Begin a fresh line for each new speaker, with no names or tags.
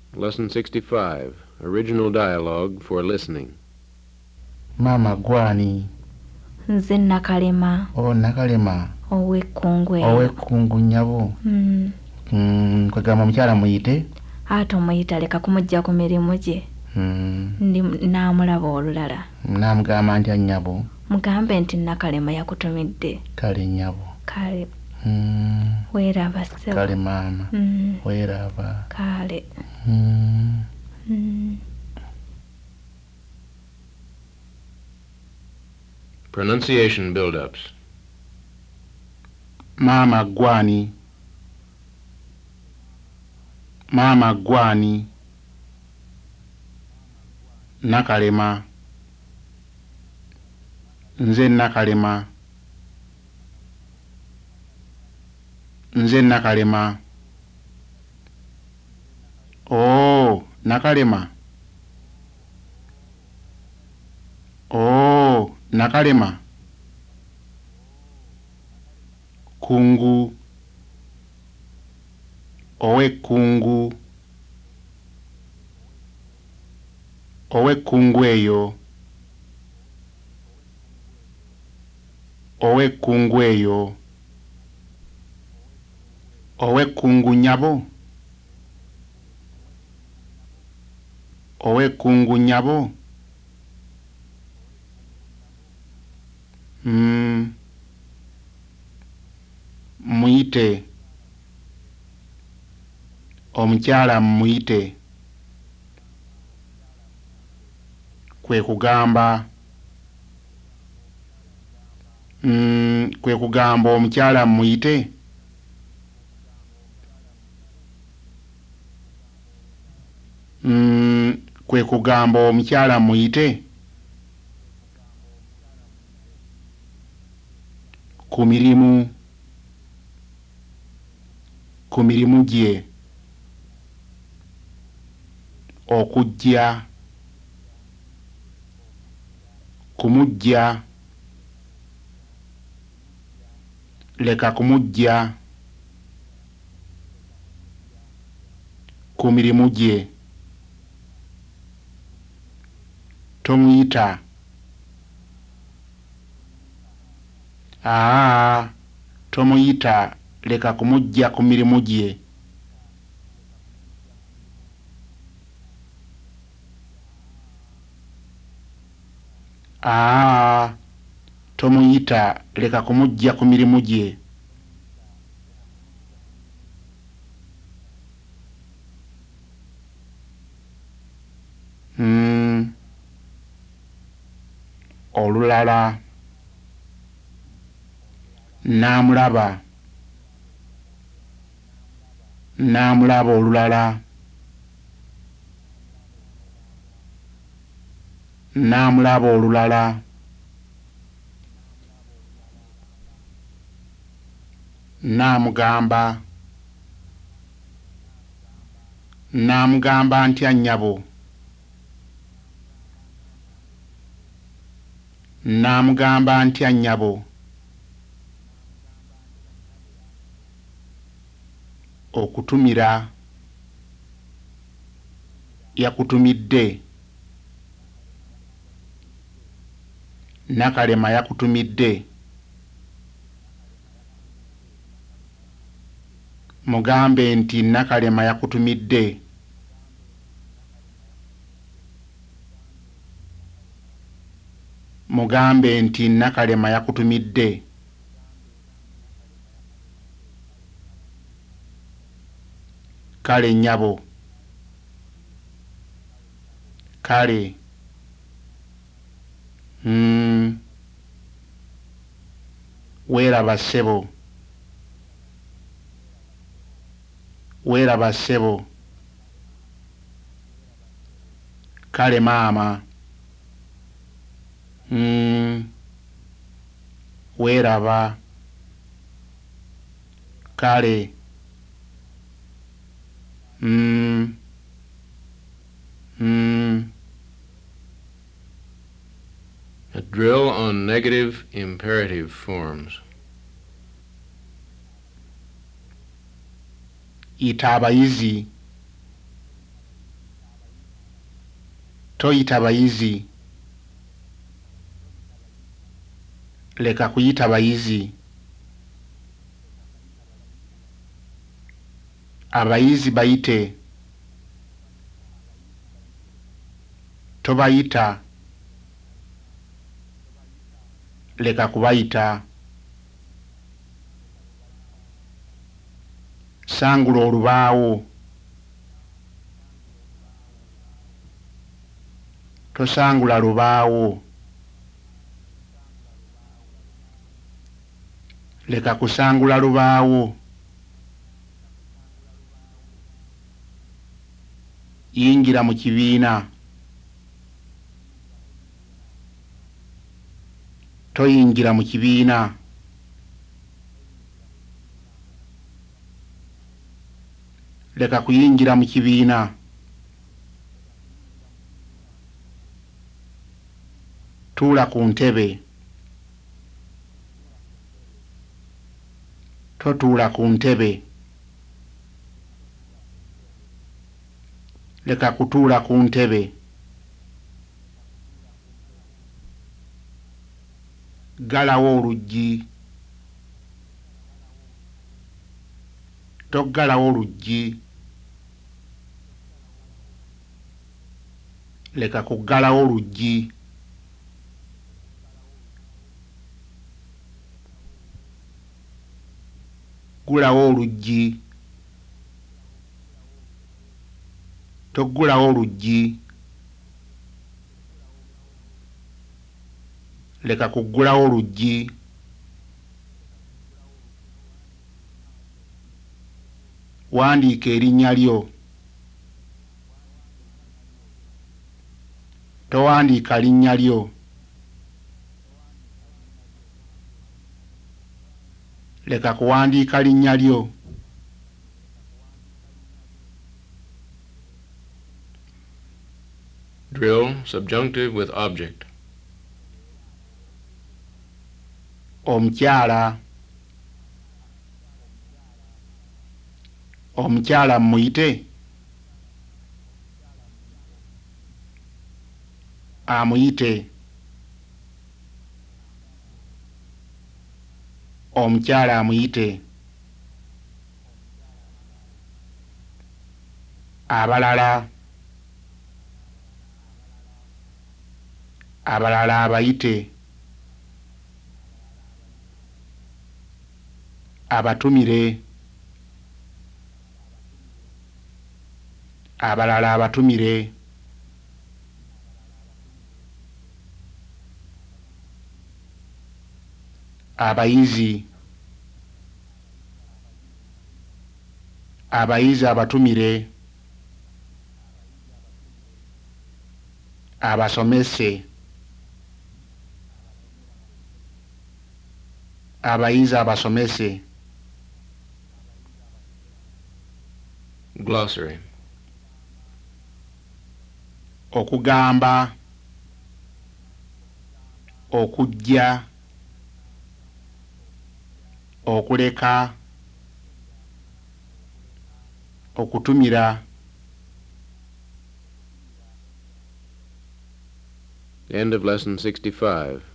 Lesson 65. Original dialogue for listening.
Maama gwani?
Nze Nakalema
Nakalema
ow'Ekkungwe.
ow'Ekkungu nnyabo. Kwegamba omukyala muyite.
Ate omuyita leka kumujja ku mirimu gye. Naamulaba olulala.
Naamugamba ntya nnyabo?
Mugambe nti Nakalema yakutumidde.
Kale nnyabo.
Kale. Weeraba ssebo.
Kale maama. Weeraba.
Kale.
Pronunciation build-ups.
Maama gwani? Maama gwani? Nakalema. Nze Nakalema. Nze Nakalema. Nakalema. Nakalema. Kungu. Ow'Ekkungu. Ow'Ekkungu eyo. Ow'Ekkungu eyo. Ow'Ekkungu nnyabo. Ow'Ekkungu nnyabo. Muyite. Omukyala muyite. Kwe kugamba. Kwe kugamba omukyala muyite. Kwe kugamba omukyala muyite. Ku mirimu. Ku mirimu gye. Okujja. Kumujja. Leka kumujja. Ku mirimu gye. Tomuyita. Tomuyita. Leka kumujja ku mirimu gye. Tomuyita. Leka kumujja ku mirimu gye. Olulala. Naamulaba. Naamulaba olulala. Naamulaba olulala. Naamugamba. Naamugamba ntya nnyabo? Naamugamba ntya nnyabo? Okutumira. Yakutumidde. Nakalema yakutumidde. Mugambe nti Nakalema yakutumidde. Mugambe nti Nakalema yakutumidde. Kale nnyabo. Kale. Weeraba ssebo. Weeraba ssebo. Kale maama. Weeraba. Kale.
A drill on negative imperative forms.
Ita abayizi. Toyita bayizi. Leka kuyita bayizi. Abayizi bayite. Tobayita. Leka kubayita. Sangula olubaawo. Tosangula lubaawo. Leka kusangula lubaawo. Yingira mu kibiina. Toyingira mu kibiina. Leka kuyingira mu kibiina. Tuula ku ntebe. Totuula ku ntebe. Leka kutuula ku ntebe. Ggalawo oluggi. Toggalawo oluggi. Leka kuggalawo oluggi. Ggulawo oluggi. Toggulawo oluggi. Leka kuggulawo oluggi. Wandiika erinnya lyo. Towandiika linnya lyo. Leka kuwandiika linnya lyo.
Drill subjunctive with object.
Omukyala. Omukyala muyite. Amuyite. Omukyala amuyite. Abalala. Abalala abayite. Abatumire. Abalala abatumire. Abayizi. Abayizi abatumire. Abasomese. Abayizi abasomese.
Glossary.
Okugamba. Okujja. Okuleka. Okutumira.
End of lesson 65.